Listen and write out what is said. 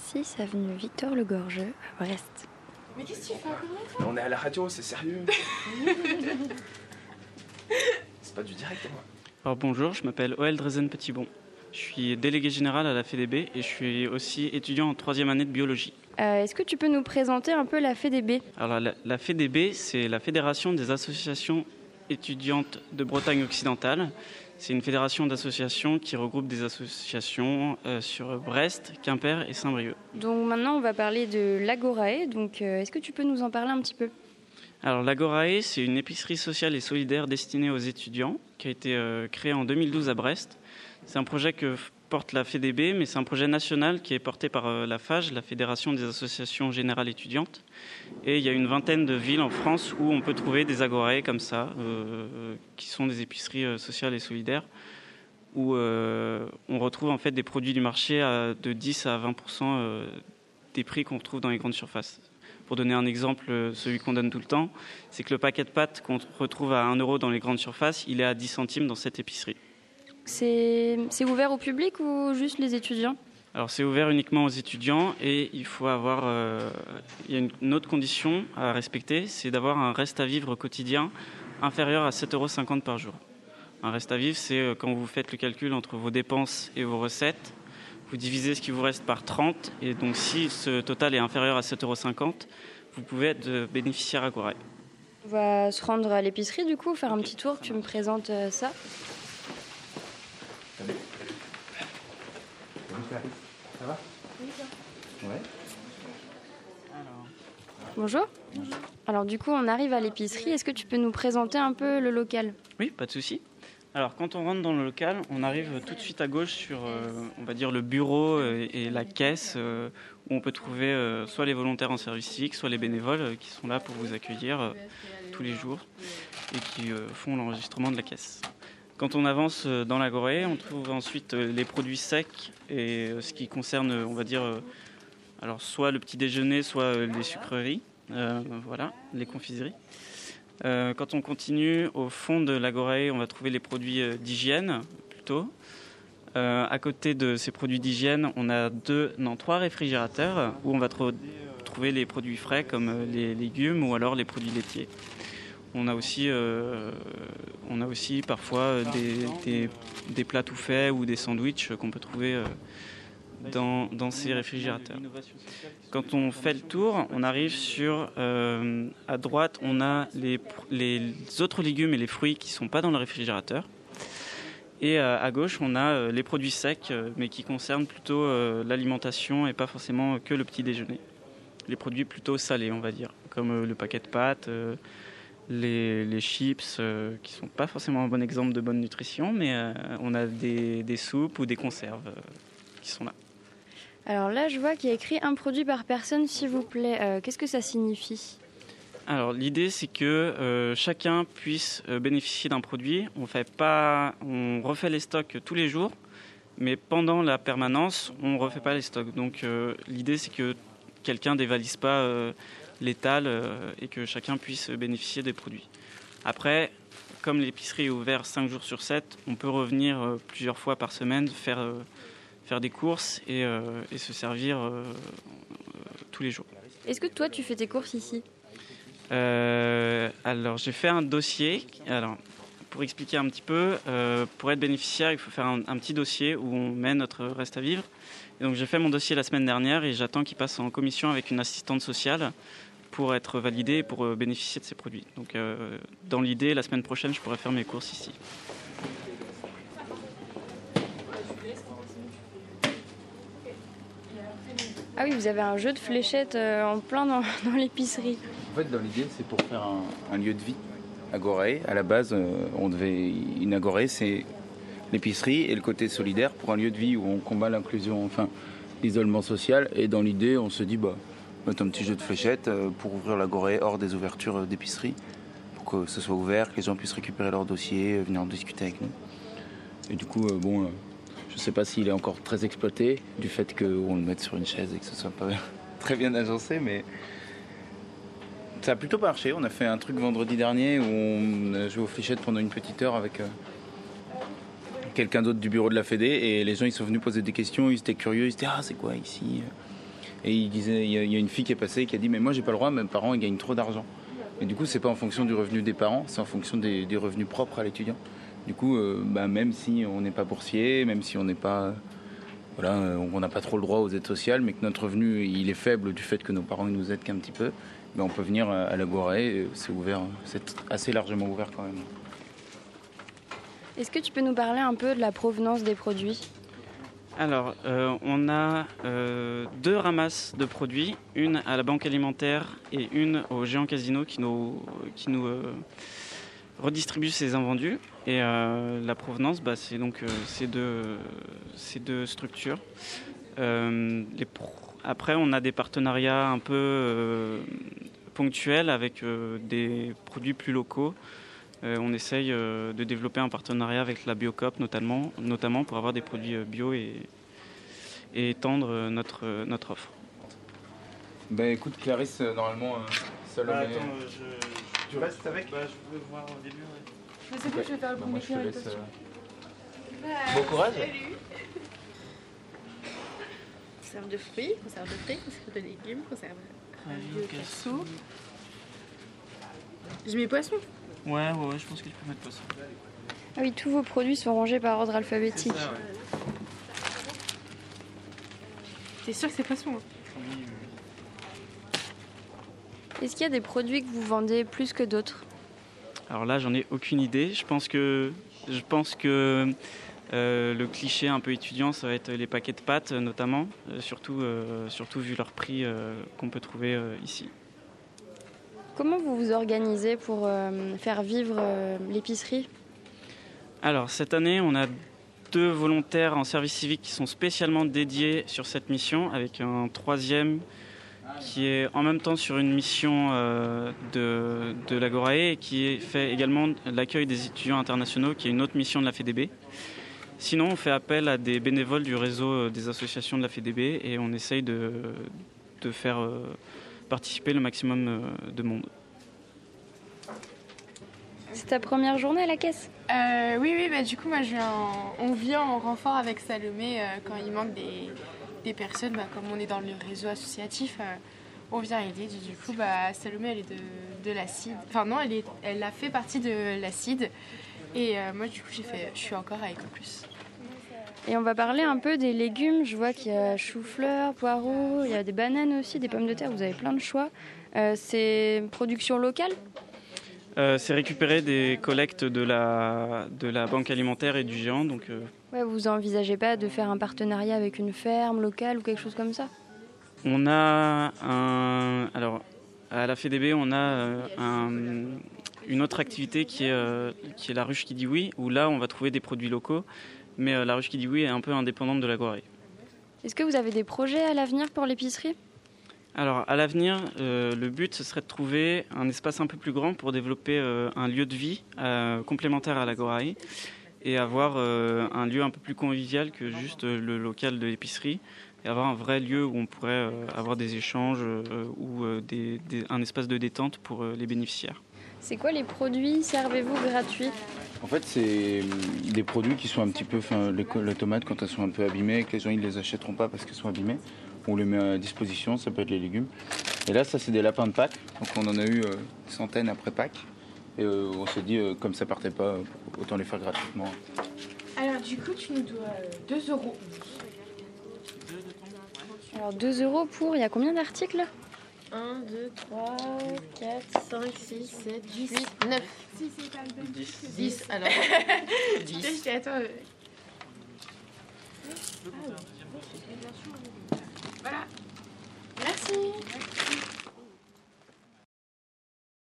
6 avenue Victor Le Gorgeux à Brest. Mais qu'est-ce que tu fais encore là? On est à la radio, c'est sérieux. C'est pas du direct, moi. Alors bonjour, je m'appelle Oel Drezen-Petitbon. Je suis délégué général à la FEDB et je suis aussi étudiant en 3e année de biologie. Est-ce que tu peux nous présenter un peu la FEDB? Alors la FEDB, c'est la Fédération des associations étudiantes de Bretagne occidentale. C'est une fédération d'associations qui regroupe des associations sur Brest, Quimper et Saint-Brieuc. Donc maintenant, on va parler de l'Agorae. Donc est-ce que tu peux nous en parler un petit peu? Alors l'Agorae, c'est une épicerie sociale et solidaire destinée aux étudiants qui a été créée en 2012 à Brest. C'est un projet que porte la FEDB, mais c'est un projet national qui est porté par la FAGE, la Fédération des associations générales étudiantes. Et il y a une vingtaine de villes en France où on peut trouver des agorae comme ça, qui sont des épiceries sociales et solidaires, où on retrouve en fait des produits du marché de 10 à 20% des prix qu'on retrouve dans les grandes surfaces. Pour donner un exemple, celui qu'on donne tout le temps, c'est que le paquet de pâtes qu'on retrouve à 1 € dans les grandes surfaces, il est à 10 centimes dans cette épicerie. C'est ouvert au public ou juste les étudiants? Alors c'est ouvert uniquement aux étudiants et il faut avoir, il y a une autre condition à respecter, c'est d'avoir un reste à vivre quotidien inférieur à 7,50 € par jour. Un reste à vivre, c'est quand vous faites le calcul entre vos dépenses et vos recettes, vous divisez ce qui vous reste par 30 et donc si ce total est inférieur à 7,50 €, vous pouvez être bénéficiaire Agorae. On va se rendre à l'épicerie du coup, faire un petit tour, tu me présentes ça. Salut. Ça va? Oui, Ouais. Bonjour. Alors du coup, on arrive à l'épicerie. Est-ce que tu peux nous présenter un peu le local? Oui, pas de souci. Alors quand on rentre dans le local, on arrive tout de suite à gauche sur, on va dire, le bureau et la caisse où on peut trouver soit les volontaires en service civique, soit les bénévoles qui sont là pour vous accueillir tous les jours et qui font l'enregistrement de la caisse. Quand on avance dans l'Agorae, on trouve ensuite les produits secs et ce qui concerne, on va dire, alors soit le petit déjeuner, soit les sucreries, voilà, les confiseries. Quand on continue au fond de l'Agorae, on va trouver les produits d'hygiène plutôt. À côté de ces produits d'hygiène, on a 3 réfrigérateurs où on va trouver les produits frais comme les légumes ou alors les produits laitiers. On a aussi parfois des plats tout faits ou des sandwichs qu'on peut trouver dans ces réfrigérateurs. Quand on fait le tour, on arrive sur, à droite, on a les autres légumes et les fruits qui ne sont pas dans le réfrigérateur. Et à gauche, on a les produits secs, mais qui concernent plutôt l'alimentation et pas forcément que le petit déjeuner. Les produits plutôt salés, on va dire, comme le paquet de pâtes, les chips, qui sont pas forcément un bon exemple de bonne nutrition, mais on a des soupes ou des conserves qui sont là. Alors là, je vois qu'il y a écrit un produit par personne, s'il vous plaît. Qu'est-ce que ça signifie? Alors l'idée, c'est que chacun puisse bénéficier d'un produit. On refait les stocks tous les jours, mais pendant la permanence, on refait pas les stocks. Donc l'idée, c'est que quelqu'un dévalise pas l'étal et que chacun puisse bénéficier des produits. Après, comme l'épicerie est ouverte 5 jours sur 7, on peut revenir plusieurs fois par semaine faire des courses et se servir tous les jours. Est-ce que toi, tu fais tes courses ici? Alors, j'ai fait un dossier. Alors, pour expliquer un petit peu, pour être bénéficiaire, il faut faire un petit dossier où on met notre reste à vivre. Et donc, j'ai fait mon dossier la semaine dernière et j'attends qu'il passe en commission avec une assistante sociale pour être validé et pour bénéficier de ces produits. Donc, dans l'idée, la semaine prochaine, je pourrais faire mes courses ici. Ah oui, vous avez un jeu de fléchettes en plein dans l'épicerie. En fait, dans l'idée, c'est pour faire un lieu de vie. Agorae, à la base, une Agorae, c'est l'épicerie et le côté solidaire pour un lieu de vie où on combat l'inclusion, enfin l'isolement social. Et dans l'idée, on se dit, mettre un petit jeu de fléchettes pour ouvrir l'Agorae hors des ouvertures d'épicerie, pour que ce soit ouvert, que les gens puissent récupérer leur dossier, venir en discuter avec nous. Et du coup, je ne sais pas s'il est encore très exploité, du fait qu'on le mette sur une chaise et que ce soit pas très bien agencé, mais ça a plutôt marché. On a fait un truc vendredi dernier où on a joué aux fléchettes pendant une petite heure avec quelqu'un d'autre du bureau de la Fédé, et les gens ils sont venus poser des questions, ils étaient curieux, ils se disaient c'est quoi ici? Et il disait, il y a une fille qui est passée et qui a dit mais moi j'ai pas le droit, mes parents ils gagnent trop d'argent. Et du coup c'est pas en fonction du revenu des parents, c'est en fonction des revenus propres à l'étudiant. Du coup même si on n'est pas boursier, même si on n'est pas on n'a pas trop le droit aux aides sociales, mais que notre revenu il est faible du fait que nos parents ils nous aident qu'un petit peu, on peut venir à l'Agoré, c'est ouvert, c'est assez largement ouvert quand même. Est-ce que tu peux nous parler un peu de la provenance des produits ? Alors, on a 2 ramasses de produits, une à la banque alimentaire et une au géant casino qui nous redistribue ces invendus. Et la provenance, c'est donc ces deux structures. Après, on a des partenariats un peu ponctuels avec des produits plus locaux. On essaye de développer un partenariat avec la Biocoop notamment pour avoir des produits bio et étendre notre offre. Écoute Clarisse, normalement, Salomé... Tu restes avec Je voulais voir au début. Mais c'est bon, je vais faire le moi, premier je te laisse, Bon courage. Conserve de fruits, conserve de légumes, conserve de poissons. Je mets poisson. Ouais, je pense que tu peux mettre poisson. Ah oui, tous vos produits sont rangés par ordre alphabétique. C'est ça, ouais. T'es sûr que c'est poisson? Est-ce qu'il y a des produits que vous vendez plus que d'autres ? Alors là, j'en ai aucune idée. Je pense que le cliché un peu étudiant, ça va être les paquets de pâtes notamment, surtout vu leur prix qu'on peut trouver ici. Comment vous vous organisez pour faire vivre l'épicerie ? Alors cette année, on a 2 volontaires en service civique qui sont spécialement dédiés sur cette mission, avec un 3e qui est en même temps sur une mission de l'Agorae et qui fait également l'accueil des étudiants internationaux, qui est une autre mission de la FEDB. Sinon, on fait appel à des bénévoles du réseau des associations de la FEDB et on essaye de faire participer le maximum de monde. C'est ta première journée à la caisse ? Oui, du coup, moi, on vient en renfort avec Salomé quand il manque des personnes. Comme on est dans le réseau associatif, on vient aider. Du coup, Salomé, elle est de l'ACID. Enfin, non, elle a fait partie de l'ACID. Et moi, du coup, je suis encore à Ecoplus. Et on va parler un peu des légumes. Je vois qu'il y a chou-fleur, poireaux, il y a des bananes aussi, des pommes de terre. Vous avez plein de choix. C'est production locale ? C'est récupéré des collectes de la banque alimentaire et du géant. Donc, Ouais, vous envisagez pas de faire un partenariat avec une ferme locale ou quelque chose comme ça ? on a alors à la FEDB, on a une autre activité qui est la ruche qui dit oui, où là on va trouver des produits locaux, mais la ruche qui dit oui est un peu indépendante de l'Agorae. Est-ce que vous avez des projets à l'avenir pour l'épicerie ? Alors à l'avenir, le but ce serait de trouver un espace un peu plus grand pour développer un lieu de vie complémentaire à l'Agorae et avoir un lieu un peu plus convivial que juste le local de l'épicerie, et avoir un vrai lieu où on pourrait avoir des échanges ou un espace de détente pour les bénéficiaires. C'est quoi les produits servez-vous gratuits ? En fait, c'est des produits qui sont un petit peu... les tomates, quand elles sont un peu abîmées, que les gens ne les achèteront pas parce qu'elles sont abîmées, on les met à disposition, ça peut être les légumes. Et là, ça, c'est des lapins de Pâques. Donc, on en a eu des centaines après Pâques. Et on s'est dit, comme ça partait pas, autant les faire gratuitement. Alors, du coup, tu nous dois 2 €. Alors 2 € pour... Il y a combien d'articles ? 1, 2, 3, 4, 5, 6, 7, 8, 9. 10, alors. 10. Attends.